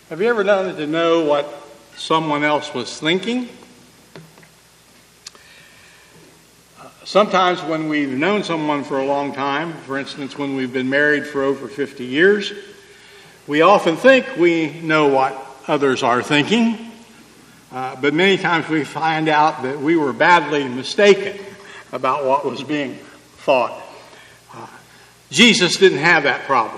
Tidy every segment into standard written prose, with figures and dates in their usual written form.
Have you ever wanted to know what someone else was thinking? Sometimes when we've known someone for a long time, for instance, when we've been married for over 50 years, we often think we know what others are thinking, but many times we find out that we were badly mistaken about what was being thought. Jesus didn't have that problem.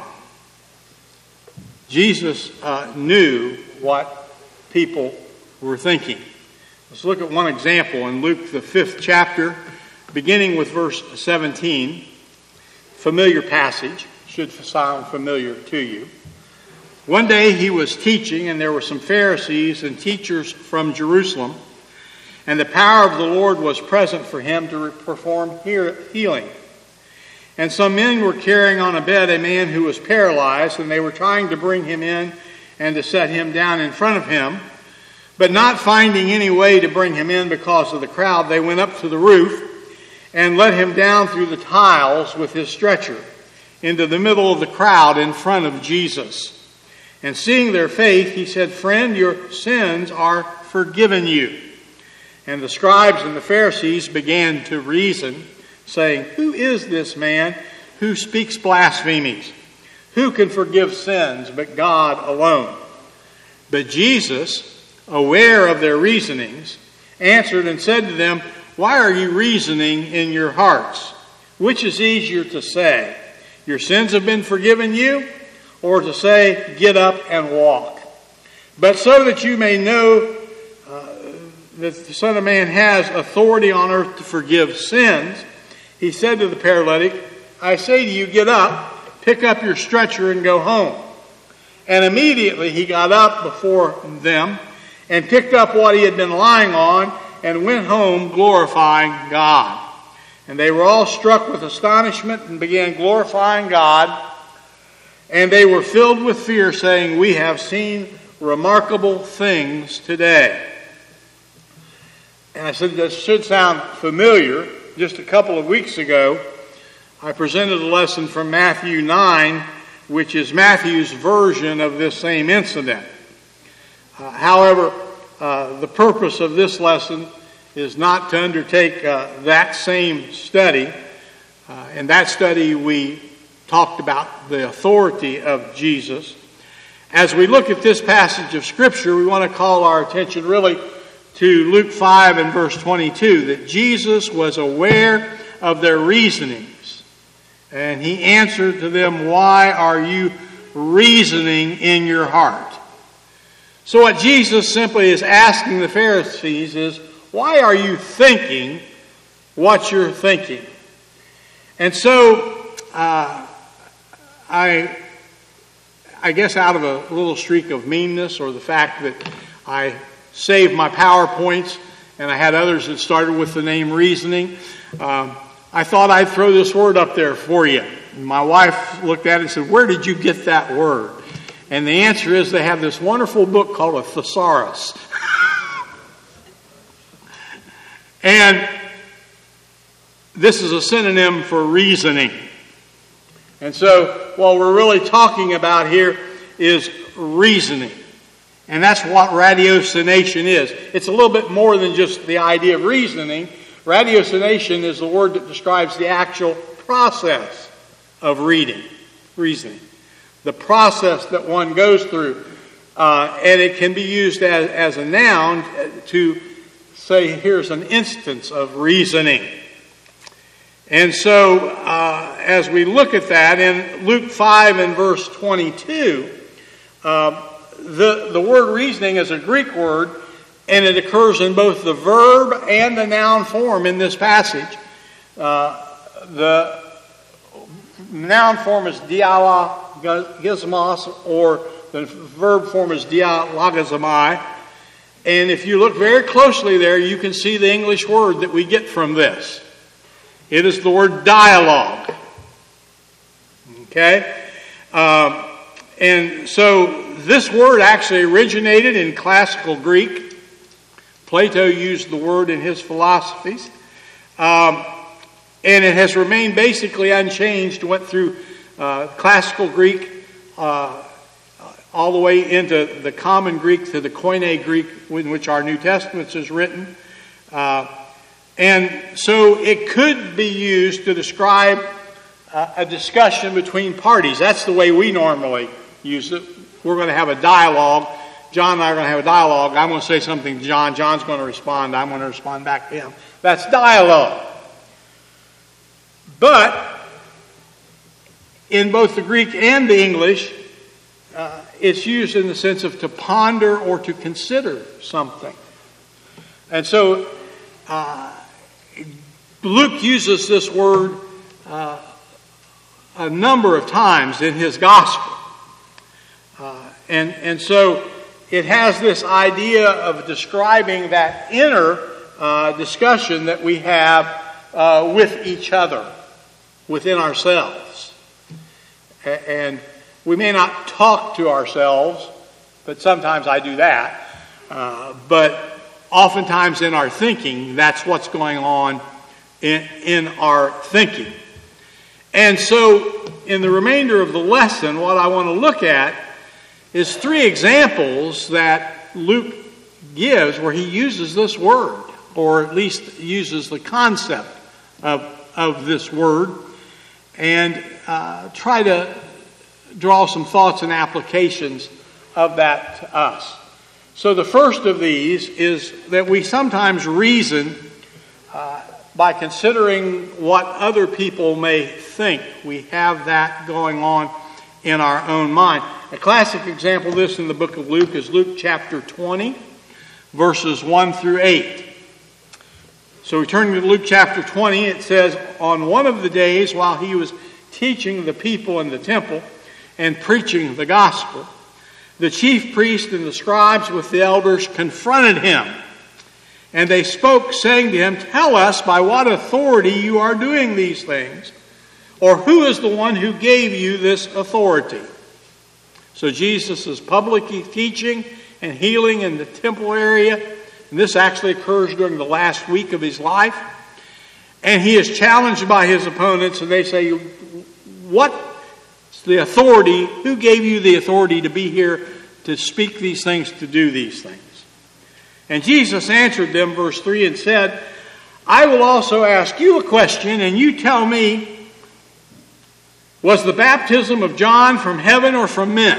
Jesus knew what people were thinking. Let's look at one example in Luke, the 5th chapter, beginning with verse 17. Familiar passage, should sound familiar to you. One day he was teaching, and there were some Pharisees and teachers from Jerusalem, and the power of the Lord was present for him to perform healing. And some men were carrying on a bed a man who was paralyzed, and they were trying to bring him in and to set him down in front of him. But not finding any way to bring him in because of the crowd, they went up to the roof and let him down through the tiles with his stretcher into the middle of the crowd in front of Jesus. And seeing their faith, he said, "Friend, your sins are forgiven you." And the scribes and the Pharisees began to reason, saying, "Who is this man who speaks blasphemies? Who can forgive sins but God alone?" But Jesus, aware of their reasonings, answered and said to them, "Why are you reasoning in your hearts? Which is easier to say, 'Your sins have been forgiven you,' or to say, 'Get up and walk'? But so that you may know that the Son of Man has authority on earth to forgive sins," he said to the paralytic, "I say to you, get up, pick up your stretcher and go home." And immediately he got up before them and picked up what he had been lying on and went home glorifying God. And they were all struck with astonishment and began glorifying God. And they were filled with fear, saying, "We have seen remarkable things today." And I said that should sound familiar. Just a couple of weeks ago, I presented a lesson from Matthew 9, which is Matthew's version of this same incident. However, the purpose of this lesson is not to undertake that same study. In that study, we talked about the authority of Jesus. As we look at this passage of Scripture, we want to call our attention really to Luke 5 and verse 22, that Jesus was aware of their reasonings. And he answered to them, "Why are you reasoning in your heart?" So what Jesus simply is asking the Pharisees is, why are you thinking what you're thinking? And so, I guess out of a little streak of meanness, or the fact that I saved my PowerPoints and I had others that started with the name reasoning, I thought I'd throw this word up there for you. And my wife looked at it and said, "Where did you get that word?" And the answer is they have this wonderful book called a thesaurus. And this is a synonym for reasoning. And so what we're really talking about here is reasoning. And that's what ratiocination is. It's a little bit more than just the idea of reasoning. Ratiocination is the word that describes the actual process of reasoning. The process that one goes through. And it can be used as a noun to say, here's an instance of reasoning. And so, as we look at that, in Luke 5 and verse 22, the word reasoning is a Greek word, and it occurs in both the verb and the noun form in this passage. The noun form is dialogismos, or the verb form is dialogizomai. And if you look very closely there, you can see the English word that we get from this. It is the word dialogue. Okay? And so this word actually originated in classical Greek. Plato used the word in his philosophies. And it has remained basically unchanged, went through classical Greek, all the way into the common Greek to the Koine Greek in which our New Testament is written. And so it could be used to describe a discussion between parties. That's the way we normally use it. We're going to have a dialogue. John and I are going to have a dialogue. I'm going to say something to John. John's going to respond. I'm going to respond back to him. That's dialogue. But in both the Greek and the English, it's used in the sense of to ponder or to consider something. And so Luke uses this word a number of times in his gospel. And so it has this idea of describing that inner discussion that we have with each other, within ourselves. And we may not talk to ourselves, but sometimes I do that. But oftentimes in our thinking, that's what's going on in our thinking. And so in the remainder of the lesson, what I want to look at is 3 examples that Luke gives where he uses this word, or at least uses the concept of this word, and try to draw some thoughts and applications of that to us. So the first of these is that we sometimes reason by considering what other people may think. We have that going on in our own mind. A classic example of this in the book of Luke is Luke chapter 20, verses 1 through 8. So returning to Luke chapter 20, it says, "On one of the days while he was teaching the people in the temple and preaching the gospel, the chief priests and the scribes with the elders confronted him. And they spoke, saying to him, 'Tell us by what authority you are doing these things, or who is the one who gave you this authority?'" So Jesus is publicly teaching and healing in the temple area. And this actually occurs during the last week of his life. And he is challenged by his opponents, and they say, "What's the authority? Who gave you the authority to be here, to speak these things, to do these things?" And Jesus answered them, verse 3, and said, "I will also ask you a question, and you tell me, was the baptism of John from heaven or from men?"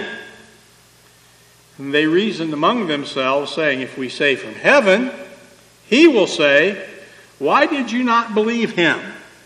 And they reasoned among themselves, saying, "If we say from heaven, he will say, 'Why did you not believe him?'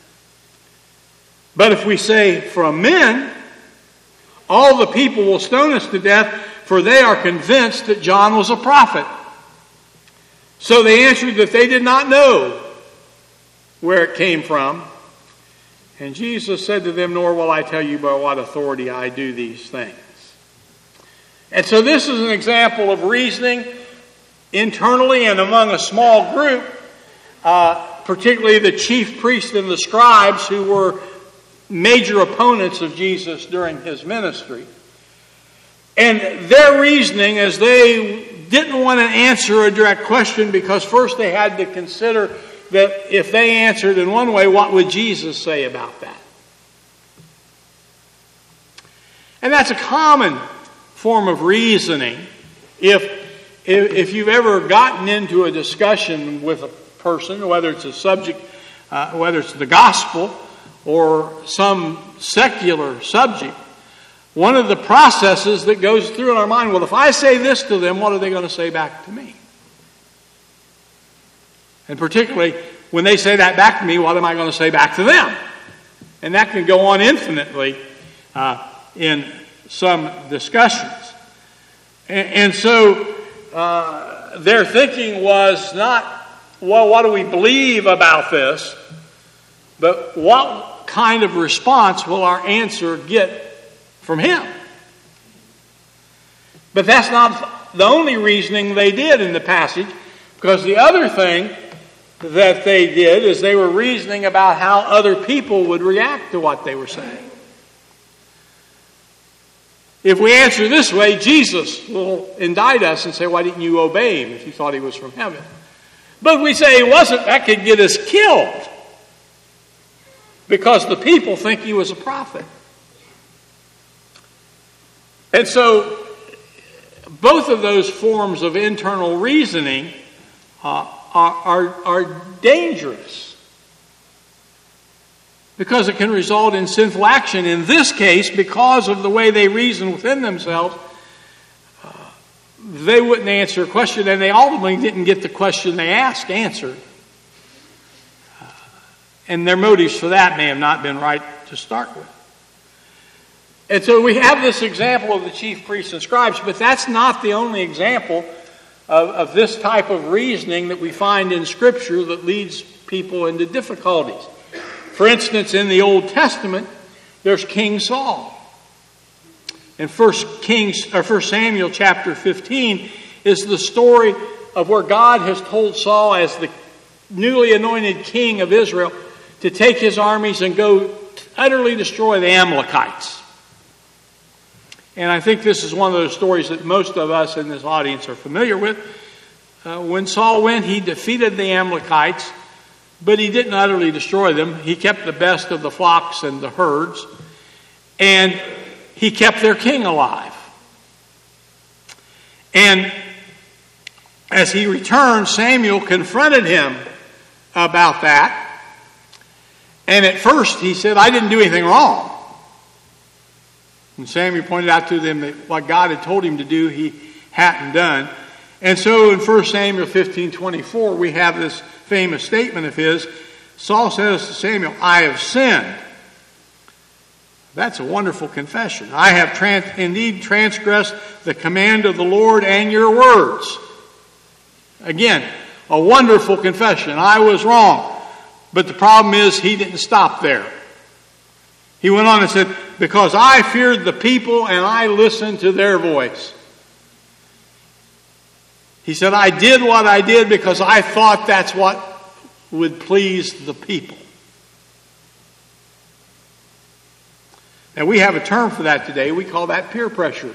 But if we say from men, all the people will stone us to death, for they are convinced that John was a prophet." So they answered that they did not know where it came from. And Jesus said to them, "Nor will I tell you by what authority I do these things." And so this is an example of reasoning internally and among a small group, particularly the chief priests and the scribes, who were major opponents of Jesus during his ministry. And their reasoning is they didn't want to answer a direct question, because first they had to consider that if they answered in one way, what would Jesus say about that? And that's a common form of reasoning. If you've ever gotten into a discussion with a person, whether it's a subject, whether it's the gospel or some secular subject, one of the processes that goes through in our mind, well, if I say this to them, what are they going to say back to me? And particularly, when they say that back to me, what am I going to say back to them? And that can go on infinitely in some discussions. And so their thinking was not, well, what do we believe about this? But what kind of response will our answer get from him? But that's not the only reasoning they did in the passage, because the other thing that they did is they were reasoning about how other people would react to what they were saying. If we answer this way, Jesus will indict us and say, "Why didn't you obey him if you thought he was from heaven?" But if we say he wasn't, that could get us killed, because the people think he was a prophet. And so both of those forms of internal reasoning are dangerous, because it can result in sinful action. In this case, because of the way they reason within themselves, they wouldn't answer a question, and they ultimately didn't get the question they asked answered. And their motives for that may have not been right to start with. And so we have this example of the chief priests and scribes, but that's not the only example of this type of reasoning that we find in Scripture that leads people into difficulties. For instance, in the Old Testament, there's King Saul. In 1 Samuel chapter 15 is the story of where God has told Saul, as the newly anointed king of Israel, to take his armies and go utterly destroy the Amalekites. And I think this is one of those stories that most of us in this audience are familiar with. When Saul went, he defeated the Amalekites, but he didn't utterly destroy them. He kept the best of the flocks and the herds, and he kept their king alive. And as he returned, Samuel confronted him about that. And at first he said, I didn't do anything wrong. And Samuel pointed out to them that what God had told him to do, he hadn't done. And so in 1 Samuel 15:24, we have this famous statement of his. Saul says to Samuel, I have sinned. That's a wonderful confession. I have indeed transgressed the command of the Lord and your words. Again, a wonderful confession. I was wrong. But the problem is, he didn't stop there. He went on and said, because I feared the people and I listened to their voice. He said, I did what I did because I thought that's what would please the people. And we have a term for that today. We call that peer pressure.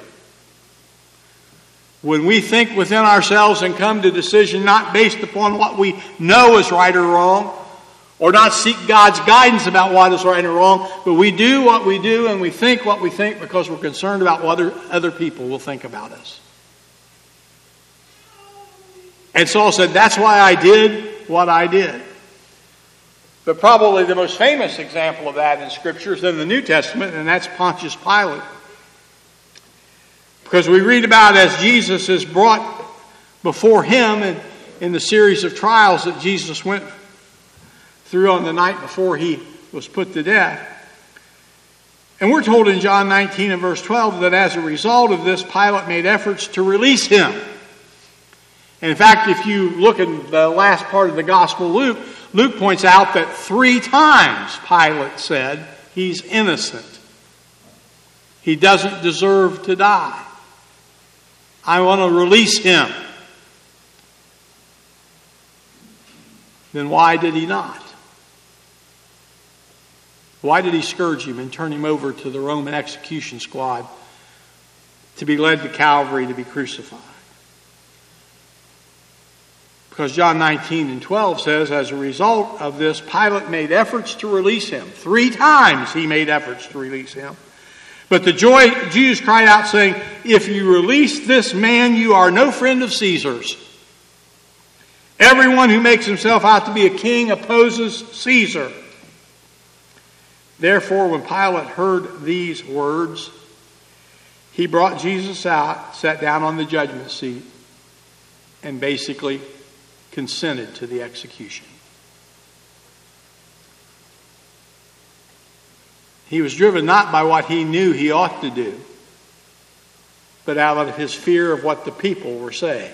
When we think within ourselves and come to decision not based upon what we know is right or wrong, or not seek God's guidance about what is right or wrong, but we do what we do and we think what we think because we're concerned about what other people will think about us. And Saul said, that's why I did what I did. But probably the most famous example of that in Scripture is in the New Testament, and that's Pontius Pilate. Because we read about as Jesus is brought before him in the series of trials that Jesus went through on the night before he was put to death. And we're told in John 19 and verse 12 that as a result of this, Pilate made efforts to release him. And in fact, if you look in the last part of the Gospel of Luke points out that 3 times Pilate said he's innocent. He doesn't deserve to die. I want to release him. Then why did he not? Why did he scourge him and turn him over to the Roman execution squad to be led to Calvary to be crucified? Because John 19 and 12 says, as a result of this, Pilate made efforts to release him. 3 times he made efforts to release him. But the Jews cried out saying, if you release this man, you are no friend of Caesar's. Everyone who makes himself out to be a king opposes Caesar. Therefore, when Pilate heard these words, he brought Jesus out, sat down on the judgment seat, and basically consented to the execution. He was driven not by what he knew he ought to do, but out of his fear of what the people were saying.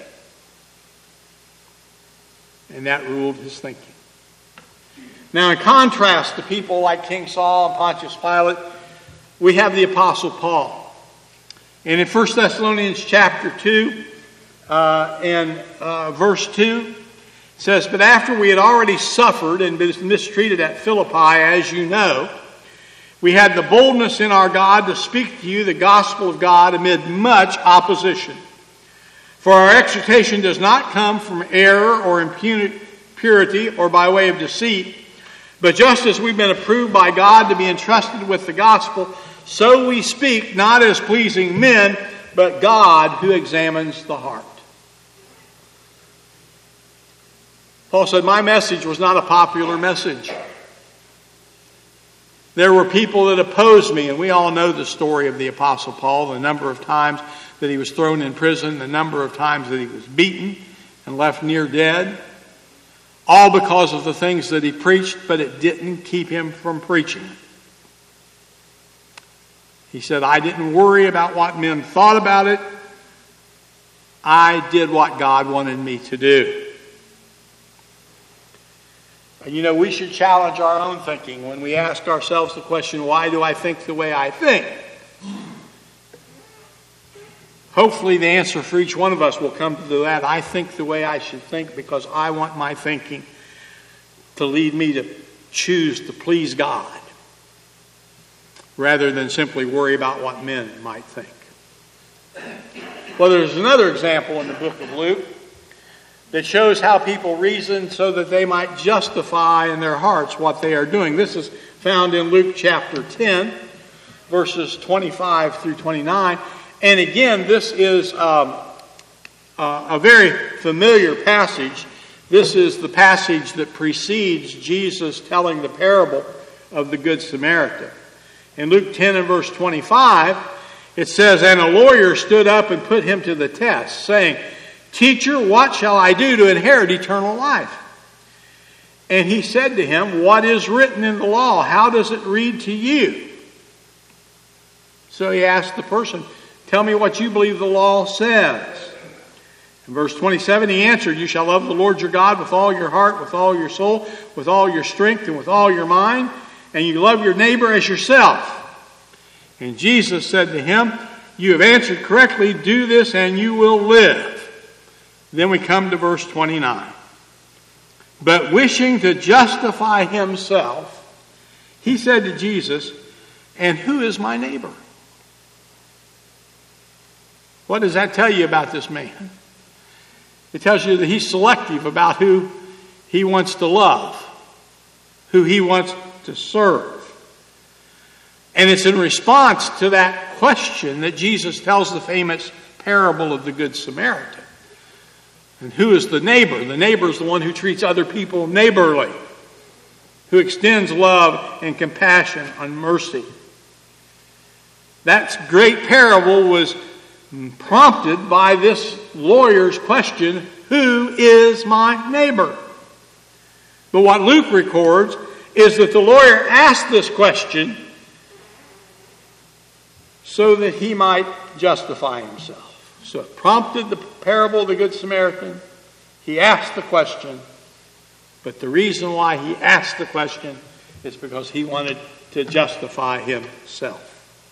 And that ruled his thinking. Now, in contrast to people like King Saul and Pontius Pilate, we have the Apostle Paul. And in 1 Thessalonians chapter 2 and verse 2, it says, but after we had already suffered and been mistreated at Philippi, as you know, we had the boldness in our God to speak to you the gospel of God amid much opposition. For our exhortation does not come from error or impurity or by way of deceit, but just as we've been approved by God to be entrusted with the gospel, so we speak, not as pleasing men, but God who examines the heart. Paul said, my message was not a popular message. There were people that opposed me, and we all know the story of the Apostle Paul, the number of times that he was thrown in prison, the number of times that he was beaten and left near dead, all because of the things that he preached, but it didn't keep him from preaching. He said, I didn't worry about what men thought about it. I did what God wanted me to do. And you know, we should challenge our own thinking when we ask ourselves the question, why do I think the way I think? Hopefully the answer for each one of us will come to that. I think the way I should think because I want my thinking to lead me to choose to please God rather than simply worry about what men might think. Well, there's another example in the book of Luke that shows how people reason so that they might justify in their hearts what they are doing. This is found in Luke chapter 10, verses 25 through 29. And again, this is a very familiar passage. This is the passage that precedes Jesus telling the parable of the Good Samaritan. In Luke 10 and verse 25, it says, and a lawyer stood up and put him to the test, saying, Teacher, what shall I do to inherit eternal life? And he said to him, what is written in the law? How does it read to you? So he asked the person, tell me what you believe the law says. In verse 27, he answered, you shall love the Lord your God with all your heart, with all your soul, with all your strength, and with all your mind, and you love your neighbor as yourself. And Jesus said to him, you have answered correctly, do this and you will live. Then we come to verse 29. But wishing to justify himself, he said to Jesus, and who is my neighbor? What does that tell you about this man? It tells you that he's selective about who he wants to love, who he wants to serve. And it's in response to that question that Jesus tells the famous parable of the Good Samaritan. And who is the neighbor? The neighbor is the one who treats other people neighborly, who extends love and compassion and mercy. That great parable was prompted by this lawyer's question, who is my neighbor? But what Luke records is that the lawyer asked this question so that he might justify himself. So it prompted the parable of the Good Samaritan. He asked the question, but the reason why he asked the question is because he wanted to justify himself.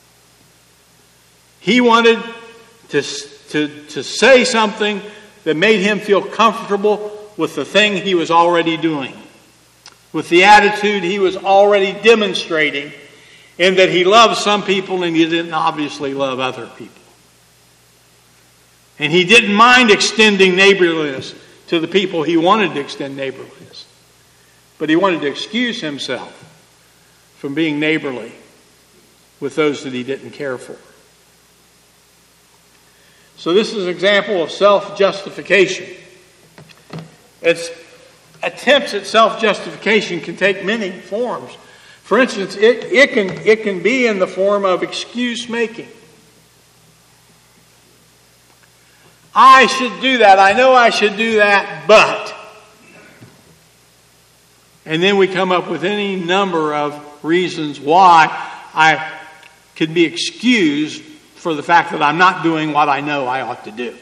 He wanted to say something that made him feel comfortable with the thing he was already doing, with the attitude he was already demonstrating, in that he loved some people and he didn't obviously love other people. And he didn't mind extending neighborliness to the people he wanted to extend neighborliness. But he wanted to excuse himself from being neighborly with those that he didn't care for. So this is an example of self-justification. Its attempts at self-justification can take many forms. For instance, it can be in the form of excuse making. I should do that. I know I should do that, but. And then we come up with any number of reasons why I could be excused for the fact that I'm not doing what I know I ought to do.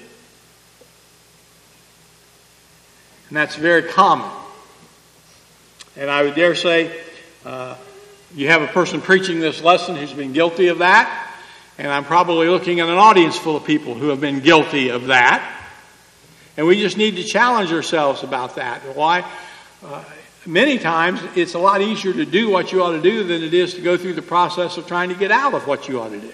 And that's very common. And I would dare say, you have a person preaching this lesson who's been guilty of that. And I'm probably looking at an audience full of people who have been guilty of that. And we just need to challenge ourselves about that. Why? Many times it's a lot easier to do what you ought to do than it is to go through the process of trying to get out of what you ought to do.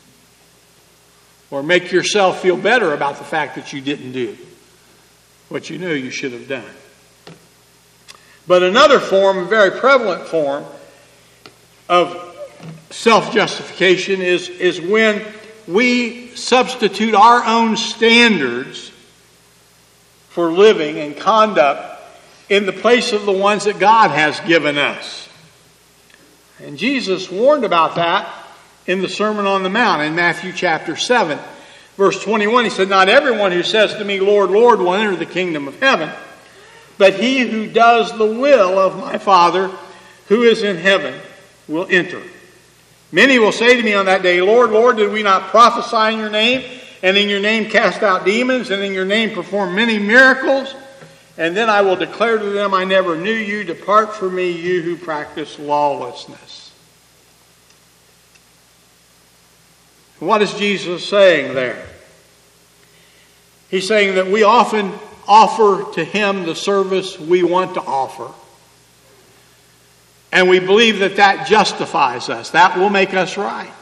Or make yourself feel better about the fact that you didn't do what you knew you should have done. But another form, a very prevalent form of self-justification is when we substitute our own standards for living and conduct in the place of the ones that God has given us. And Jesus warned about that in the Sermon on the Mount in Matthew chapter 7. Verse 21, he said, "Not everyone who says to me, 'Lord, Lord,' will enter the kingdom of heaven, but he who does the will of my Father who is in heaven will enter. Many will say to me on that day, 'Lord, Lord, did we not prophesy in your name, and in your name cast out demons, and in your name perform many miracles?' And then I will declare to them, 'I never knew you. Depart from me, you who practice lawlessness.'" What is Jesus saying there? He's saying that we often offer to Him the service we want to offer. And we believe that that justifies us. That will make us right.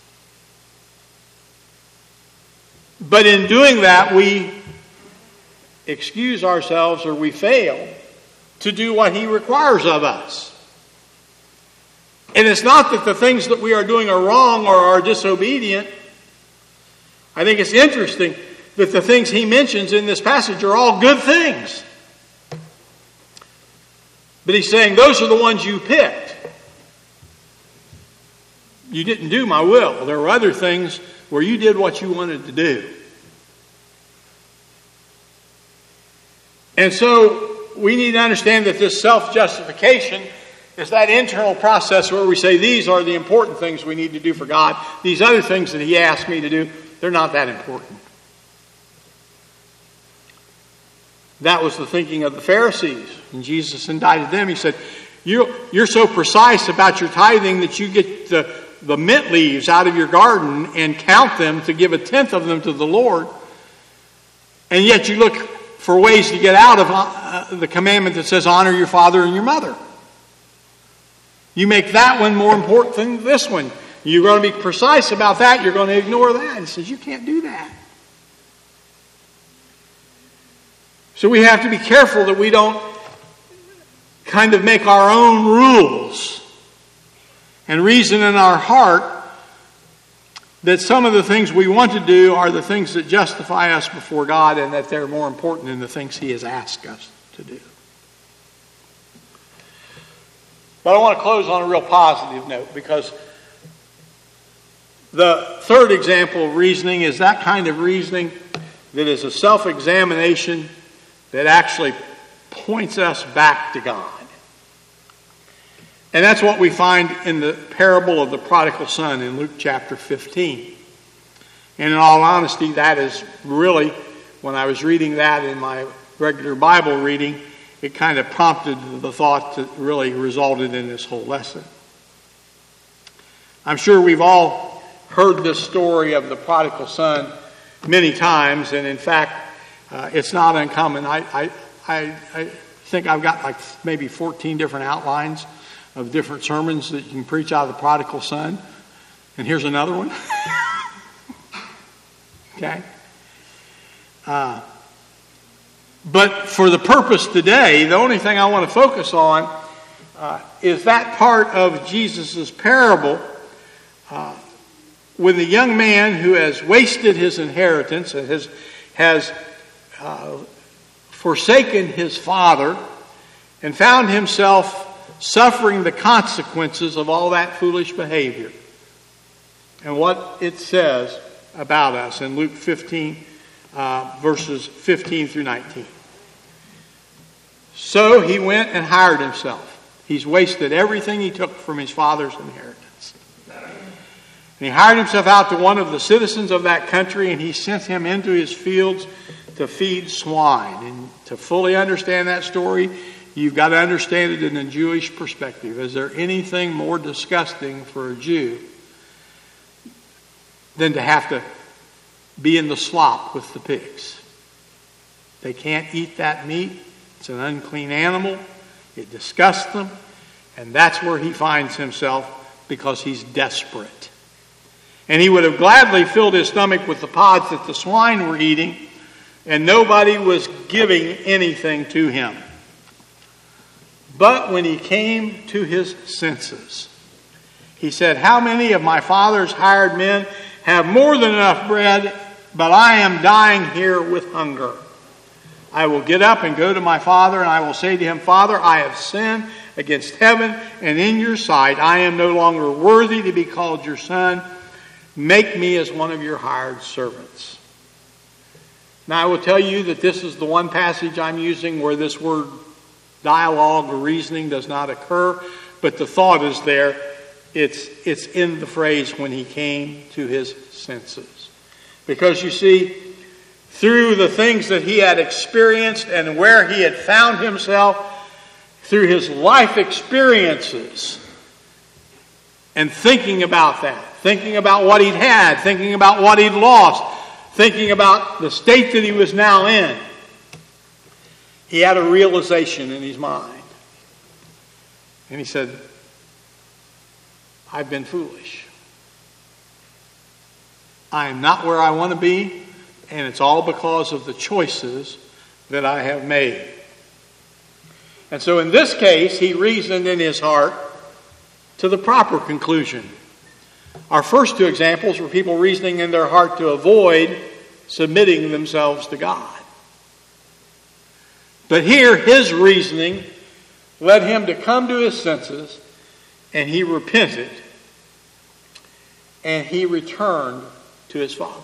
But in doing that, we excuse ourselves, or we fail to do what He requires of us. And it's not that the things that we are doing are wrong or are disobedient. I think it's interesting that the things He mentions in this passage are all good things. But He's saying those are the ones you picked. You didn't do my will. There were other things where you did what you wanted to do. And so we need to understand that this self-justification is that internal process where we say, these are the important things we need to do for God. These other things that He asked me to do, they're not that important. That was the thinking of the Pharisees. And Jesus indicted them. He said, you're so precise about your tithing that you get the mint leaves out of your garden and count them to give 1/10 of them to the Lord. And yet you look for ways to get out of the commandment that says honor your father and your mother. You make that one more important than this one. You're going to be precise about that. You're going to ignore that. He says you can't do that. So we have to be careful that we don't kind of make our own rules and reason in our heart that some of the things we want to do are the things that justify us before God, and that they're more important than the things He has asked us to do. But I want to close on a real positive note, because the third example of reasoning is that kind of reasoning that is a self-examination that actually points us back to God. And that's what we find in the parable of the prodigal son in Luke chapter 15. And in all honesty, that is really, when I was reading that in my regular Bible reading, it kind of prompted the thought that really resulted in this whole lesson. I'm sure we've all heard this story of the prodigal son many times, and in fact, it's not uncommon. I think I've got like maybe 14 different outlines of different sermons that you can preach out of the prodigal son. And here's another one. Okay? But for the purpose today, the only thing I want to focus on is that part of Jesus' parable with a young man who has wasted his inheritance and has forsaken his father and found himself suffering the consequences of all that foolish behavior. And what it says about us in Luke 15, verses 15 through 19. So he went and hired himself. He's wasted everything he took from his father's inheritance. And he hired himself out to one of the citizens of that country, and he sent him into his fields to feed swine. And to fully understand that story, you've got to understand it in a Jewish perspective. Is there anything more disgusting for a Jew than to have to be in the slop with the pigs? They can't eat that meat. It's an unclean animal. It disgusts them. And that's where he finds himself because he's desperate. And he would have gladly filled his stomach with the pods that the swine were eating, and nobody was giving anything to him. But when he came to his senses, he said, "How many of my father's hired men have more than enough bread, but I am dying here with hunger. I will get up and go to my father, and I will say to him, Father, I have sinned against heaven and in your sight. I am no longer worthy to be called your son. Make me as one of your hired servants. Now, I will tell you that this is the one passage I'm using where this word dialogue or reasoning does not occur, but the thought is there. It's in the phrase, when he came to his senses. Because you see, through the things that he had experienced and where he had found himself, through his life experiences, and thinking about that, thinking about what he'd had, thinking about what he'd lost, thinking about the state that he was now in, he had a realization in his mind. And he said, I've been foolish. I am not where I want to be, and it's all because of the choices that I have made. And so in this case, he reasoned in his heart to the proper conclusion. Our first two examples were people reasoning in their heart to avoid submitting themselves to God. But here, his reasoning led him to come to his senses, and he repented, and he returned to his father.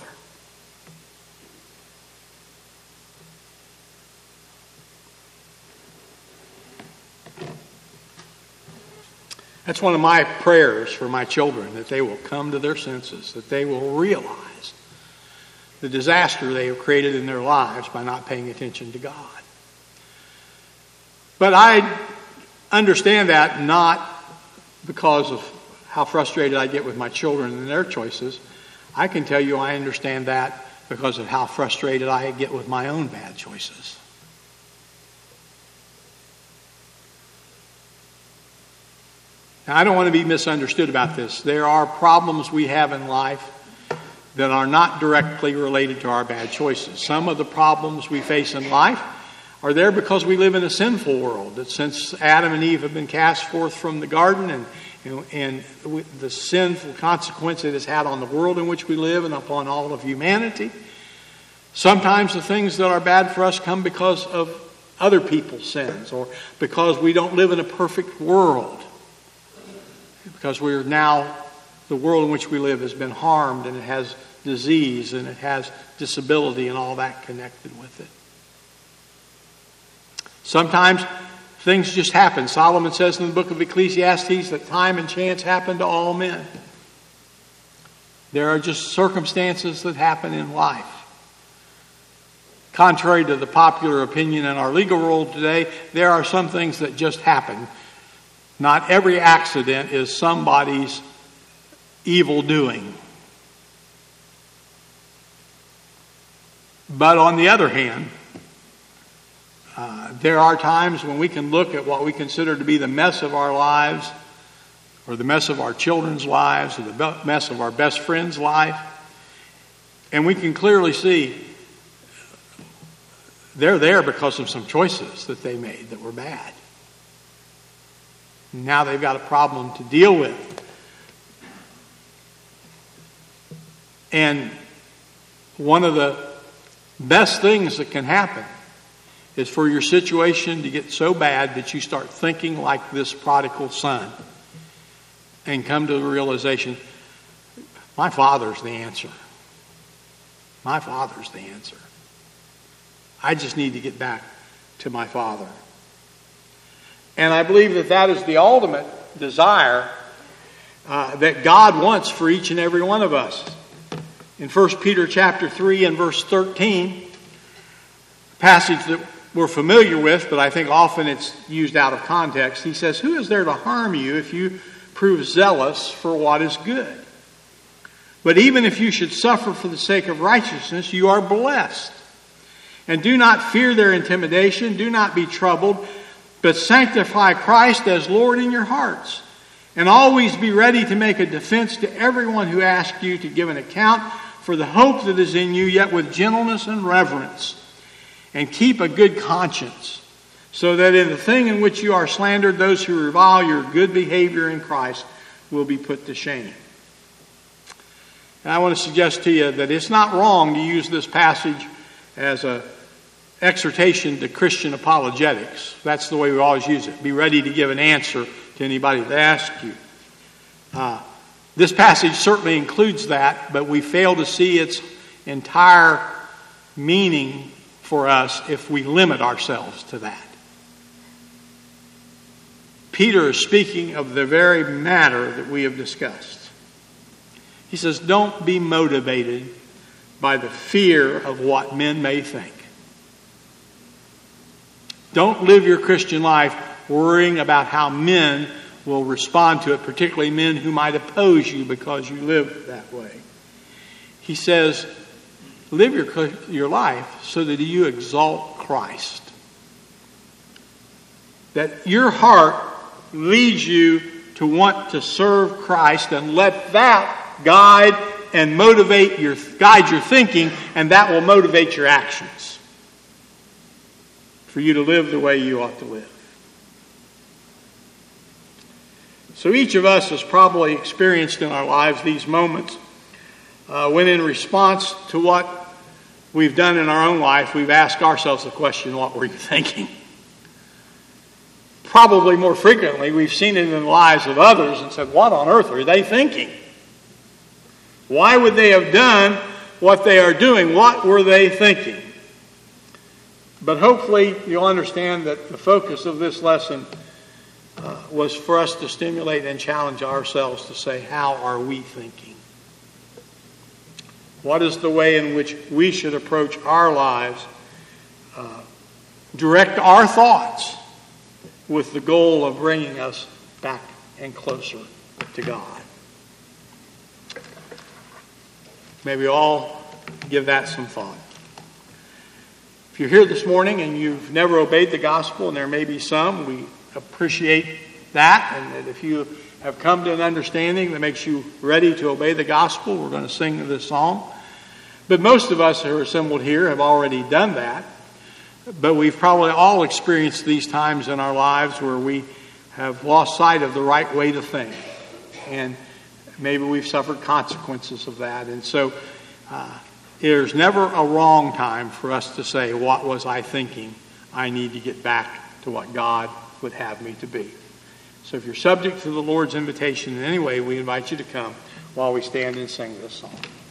That's one of my prayers for my children, that they will come to their senses, that they will realize the disaster they have created in their lives by not paying attention to God. But I understand that not because of how frustrated I get with my children and their choices. I can tell you I understand that because of how frustrated I get with my own bad choices. Now, I don't want to be misunderstood about this. There are problems we have in life that are not directly related to our bad choices. Some of the problems we face in life are there because we live in a sinful world. That since Adam and Eve have been cast forth from the garden and the sinful consequence it has had on the world in which we live and upon all of humanity, sometimes the things that are bad for us come because of other people's sins or because we don't live in a perfect world. Because the world in which we live has been harmed, and it has disease, and it has disability, and all that connected with it. Sometimes things just happen. Solomon says in the book of Ecclesiastes that time and chance happen to all men. There are just circumstances that happen in life. Contrary to the popular opinion in our legal world today, there are some things that just happen. Not every accident is somebody's evil doing. But on the other hand, there are times when we can look at what we consider to be the mess of our lives, or the mess of our children's lives, or the mess of our best friend's life, and we can clearly see they're there because of some choices that they made that were bad. Now they've got a problem to deal with. And one of the best things that can happen is for your situation to get so bad that you start thinking like this prodigal son and come to the realization, my father's the answer. My father's the answer. I just need to get back to my father. And I believe that that is the ultimate desire that God wants for each and every one of us. In 1 Peter chapter 3 and verse 13, a passage that we're familiar with, but I think often it's used out of context, he says, "Who is there to harm you if you prove zealous for what is good? But even if you should suffer for the sake of righteousness, you are blessed. And do not fear their intimidation, do not be troubled, but sanctify Christ as Lord in your hearts. And always be ready to make a defense to everyone who asks you to give an account for the hope that is in you, yet with gentleness and reverence. And keep a good conscience, so that in the thing in which you are slandered, those who revile your good behavior in Christ will be put to shame." And I want to suggest to you that it's not wrong to use this passage as an exhortation to Christian apologetics. That's the way we always use it. Be ready to give an answer to anybody that asks you. This passage certainly includes that, but we fail to see its entire meaning for us if we limit ourselves to that. Peter is speaking of the very matter that we have discussed. He says, don't be motivated by the fear of what men may think. Don't live your Christian life worrying about how men will respond to it, particularly men who might oppose you because you live that way. He says, live your life so that you exalt Christ. That your heart leads you to want to serve Christ, and let that guide your thinking, and that will motivate your actions for you to live the way you ought to live. So each of us has probably experienced in our lives these moments when in response to what we've done in our own life, we've asked ourselves the question, what were you thinking? Probably more frequently, we've seen it in the lives of others and said, what on earth are they thinking? Why would they have done what they are doing? What were they thinking? But hopefully you'll understand that the focus of this lesson was for us to stimulate and challenge ourselves to say, how are we thinking? What is the way in which we should approach our lives, direct our thoughts with the goal of bringing us back and closer to God? Maybe all give that some thought. If you're here this morning and you've never obeyed the gospel, and there may be some, we appreciate that. And that if you have come to an understanding that makes you ready to obey the gospel, we're going to sing this song. But most of us who are assembled here have already done that. But we've probably all experienced these times in our lives where we have lost sight of the right way to think. And maybe we've suffered consequences of that. And so there's never a wrong time for us to say, what was I thinking? I need to get back to what God would have me to be. So if you're subject to the Lord's invitation in any way, we invite you to come while we stand and sing this song.